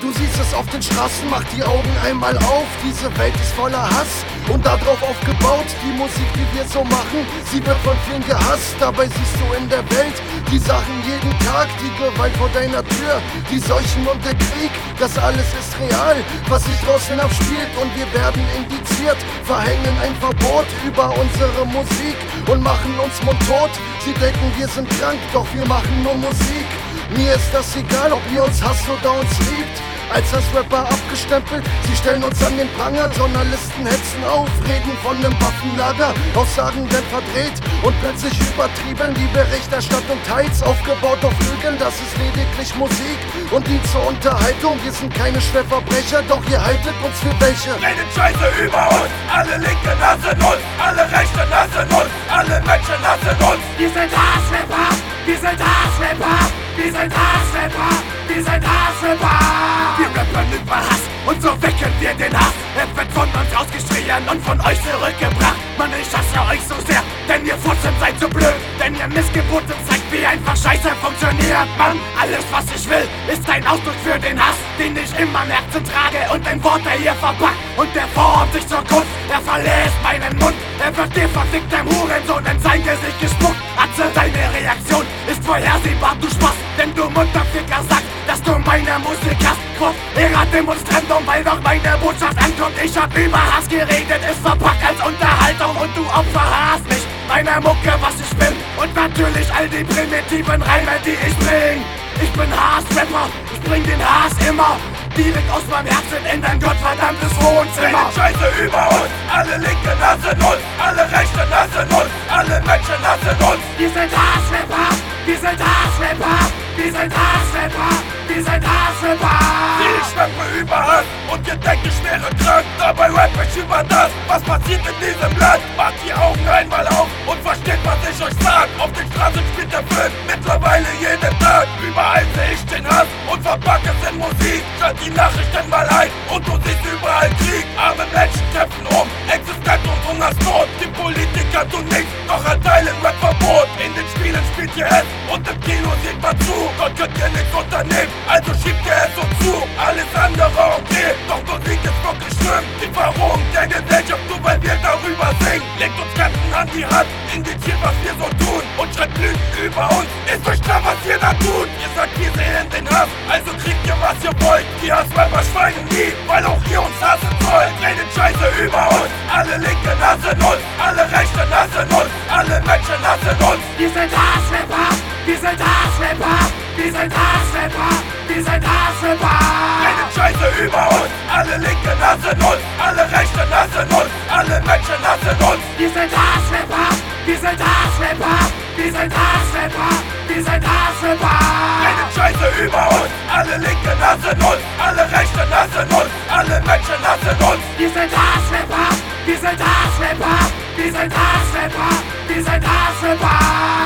Du siehst es auf den Straßen, mach die Augen einmal auf. Diese Welt ist voller Hass und darauf aufgebaut. Die Musik, die wir so machen, sie wird von vielen gehasst. Dabei siehst du in der Welt die Sachen jeden Tag. Die Gewalt vor deiner Tür, die Seuchen und der Krieg. Das alles ist real, was sich draußen abspielt. Und wir werden indiziert, verhängen ein Verbot über unsere Musik und machen uns mundtot. Sie denken, wir sind krank, doch wir machen nur Musik. Mir ist das egal, ob ihr uns hasst oder uns liebt. Als Rapper abgestempelt, sie stellen uns an den Pranger. Journalisten hetzen auf, reden von nem Waffenlager. Aussagen werden verdreht und plötzlich übertrieben. Die Berichterstattung teils aufgebaut auf Lügen. Das ist lediglich Musik und dient zur Unterhaltung. Wir sind keine Schwerverbrecher, doch ihr haltet uns für welche. Redet Scheiße über uns, alle Linken hassen uns, alle Rechten hassen uns, alle Menschen hassen uns. Wir sind Hassrapper, wir sind Hassrapper, wir sind Hassrapper, wir sind Hassrapper. Wir rappern über Hass und so wecken wir den Hass. Er wird von uns ausgeschrien und von euch zurückgebracht. Mann, ich hasse euch so sehr, denn ihr Furzen seid so blöd. Denn ihr Missgeburten zeigt, wie einfach Scheiße funktioniert. Mann, alles was ich will, ist ein Ausdruck für den Hass, den ich immer im Herzen trage und ein Wort, der hier verpackt. Und der formt sich zur Kunst, er verlässt meinen Mund. Er wird dir verficktem Hurensohn in sein Gesicht gespuckt. Atze, deine Reaktion ist vorhersehbar, du Spaß. Denn du Mutterficker sagst, dass du meine Musik hast. Quote, Demonstrantum, weil doch meine Botschaft ankommt. Ich hab über Hass geredet, ist verpackt als Unterhaltung. Und du Opfer hast mich, meine Mucke, was ich bin. Und natürlich all die primitiven Reime, die ich bring. Ich bin Hassrapper, ich bring den Hass immer direkt aus meinem Herzen in dein gottverdammtes Wohnzimmer. Redet Scheiße über uns, alle Linken hassen uns, alle Rechten hassen uns, alle Menschen hassen uns. Wir sind Hassrapper, wir sind Hassrapper, wir sind Hassrapper, wir sind Hassrapper. Ich schwöre über Hass und ihr denkt, ich wäre krank. Dabei rap ich über das, was passiert in diesem Land. Macht die Augen einmal auf und versteht, was ich euch sag. Auf den Straßen spielt der Film mittlerweile jeden Tag. Überall seh ich den Hass und verpacke es in Musik. Schalt die Nachrichten mal ein und du siehst überall Krieg. Arme Menschen kämpfen um Existenz und Hungersnot. Die Politiker tun nichts, doch erteilen Rap-Verbot. In den Spielen spielt ihr es und im Kino seht man zu. Dort könnt ihr nichts unternehmen, also schiebt ihr es uns zu. Alles andere okay, doch Musik ist wirklich schlimm. Die Verrohung der Gesellschaft, nur weil wir darüber singen. Legt uns Ganzen an die Hand, indiziert, was wir so tun und schreibt Lügen über uns. Ist euch klar, was wir da tun? Ihr sagt, wir sehen den Hass, also kriegt ihr, was ihr wollt. Die Hassrapper schweigen nie, weil auch ihr uns hassen sollt. Redet Scheiße über uns, alle Linken hassen uns, alle Rechten hassen uns, alle Menschen hassen uns. Wir sind Hassrapper, wir sind Hassrapper, wir sind Hassrapper, wir sind Hassrapper. Redet Scheiße über uns, alle Linken hassen uns, alle Rechten hassen uns, alle Menschen hassen uns. Wir sind Hassrapper, wir sind Hassrapper, wir sind Hassrapper, wir sind Hassrapper. Redet Scheiße über uns, alle Linken hassen uns, alle Rechten hassen uns, alle Menschen hassen uns. Wir sind Hassrapper, wir sind Hassrapper, wir sind Hassrapper, wir sind Hassrapper.